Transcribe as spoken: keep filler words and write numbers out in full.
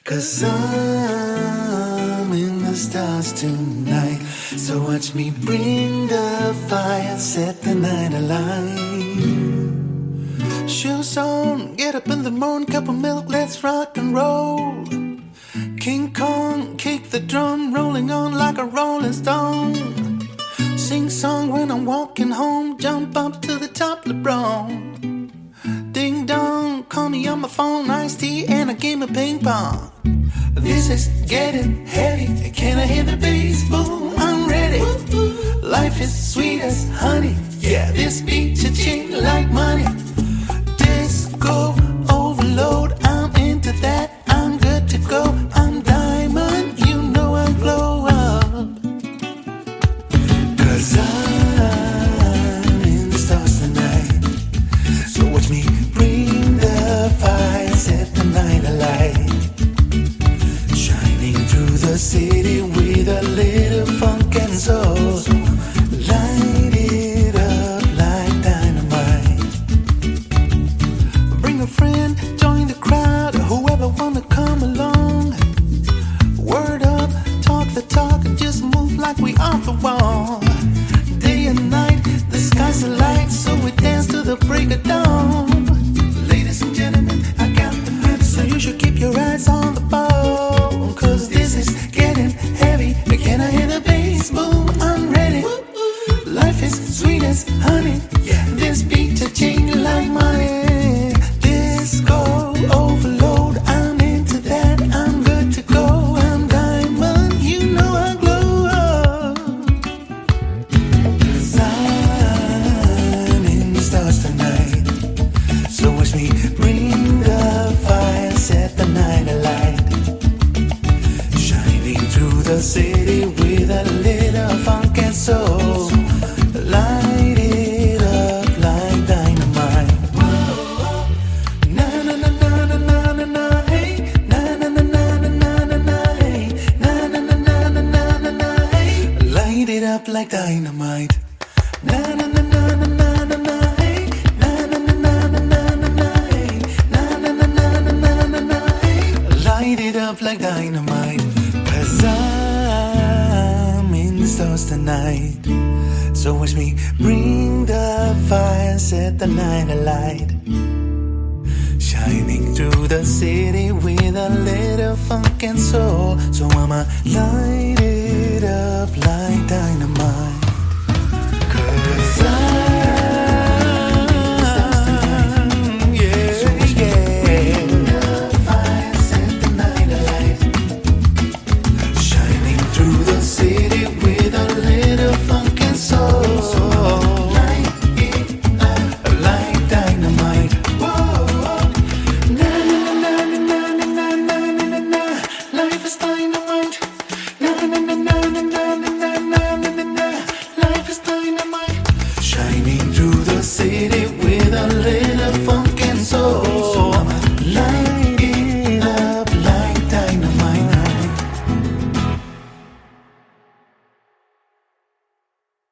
'Cause I'm in the stars tonight. So watch me bring the fire, set the night alight. Shoes on, get up in the morning, cup of milk, let's rock and roll. King Kong, kick the drum, rolling on like a rolling stone. Sing song when I'm walking home, jump up to the top, LeBron. Ding dong, call me on my phone, iced tea and a game of ping pong. This is getting heavy, can I hear the bass? Boom, I'm ready. Life is sweet as honey, yeah, this beat cha-ching like money. Disco overload, I'm into that, I'm good to go. I'm diamond, you know I glow up. 'Cause I'm in the stars tonight. So watch me bring the fire, set the night alight. Shining through the city with a little funk and soul. Light it up like dynamite. Bring a friend, join the crowd, whoever wanna come along. Word up, talk the talk, and just move like we off the wall. Day and night, the sky's a light, so we dance to the break of dawn. Ladies and gentlemen, I got the medicine, so you should keep your eyes on the ball. 'Cause this is getting heavy, can I hear the bass? Boom, I'm ready. Life is sweet as honey, yeah, this beat cha-ching like money. Disco overload, I'm into that, I'm good to go. I'm diamond, you know I glow up. 'Cause I'm in the stars tonight. So watch me bring the fire, set the night alight. Shining through the city with a little funk and soul. Light it up like dynamite. Na na na na na na na na, hey. Na na na na na na na na, hey. Na na na na na na na na, hey. Light it up like dynamite. Na na na na na na na na, hey. Na na na na na na na na, hey. Na na na na na na na na, hey. Light it up like dynamite. 'Cause I'm in the stars tonight. So watch me bring the fire, set the night alight. Shining through the city with a little funk and soul. So I'ma light it up like dynamite.